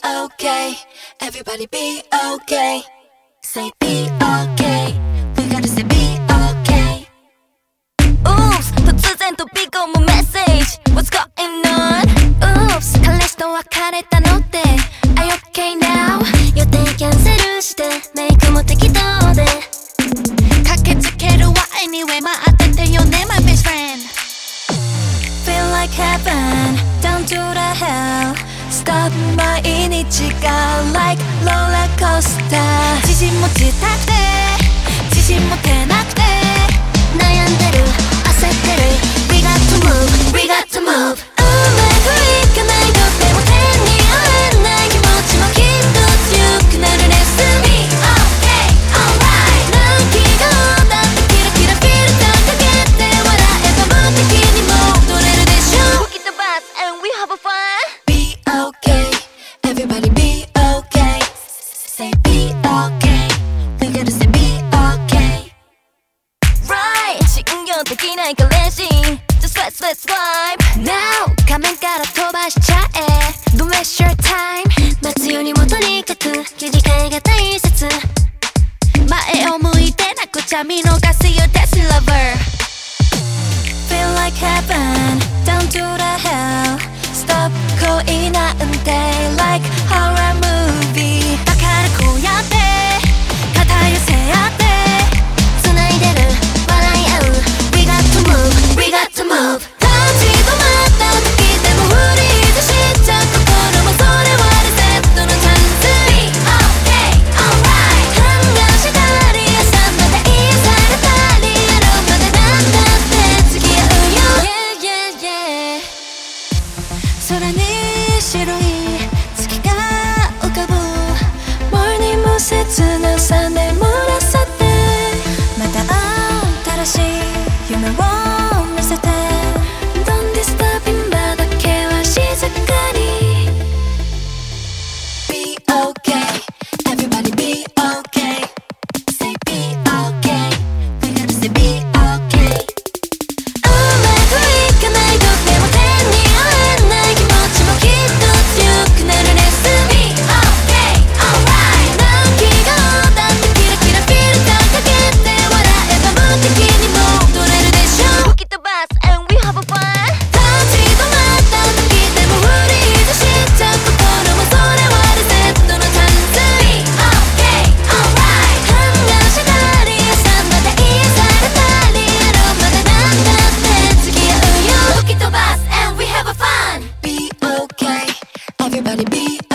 okay. Everybody be okay. Say be okay. We gotta say be okay. Oops 突然飛び込むメッセージ What's going on? Oops 彼氏と別れたのって Are you okay now? 予定キャンセルしてメイクも適当で駆けつけるわ Anyway 待っててよね My best friend Feel like heaven Down to the hell Stop 毎日が Like roller coaster 自信持ちたくて自信持てなくて悩んでる焦ってる We got to move We got to move うまくいかないとでも手に負えない気持ちもきっと強くなるね Be okay alright 泣き顔だってキラキラフィルターかけて笑えば無敵に戻れるでしょ吹き飛ばす And we have a fun Be okay Everybody be okay Say be okay We gotta say be okay Right 信用できない彼氏 Just let's vibe Now 画面から飛ばしちゃえ Don't waste your time 待つよりもとにかく切り替えが大切前を向いてなくちゃ見逃すよ That's lover Feel like heaven Down to the hell Stop 恋なんて Like horror movie だからこうやって肩寄せ合って繋いでる笑い合う We got to move We got to move 立ち止まった時でもフリーズしちゃう心もそれはリセットのチャンス Be okay alright 考えしたり朝まで癒されたり夜までなんだって付き合うよ Yeah yeah yeah 空に白い月が浮かぶ Morning も切なさ眠らせてまた新しい夢を見せて Don't disturb 今だけは静かに Be okay Everybody be okay Say be okay We gotta say be okay うまくいかないとでも手に負えない気持ちもきっと強くなるね Be okay alright 泣き顔だってキラキラフィルターかけて笑えば無敵に戻れるでしょ吹き飛ばす And we have a fun 立ち止まった時でもフリーズしちゃう心もそれはリセットのチャンス Be okay alright 考えしたり朝まで癒されたり夜までなんだって付き合うよ吹き飛ばす And we have a fun Be okay Everybody be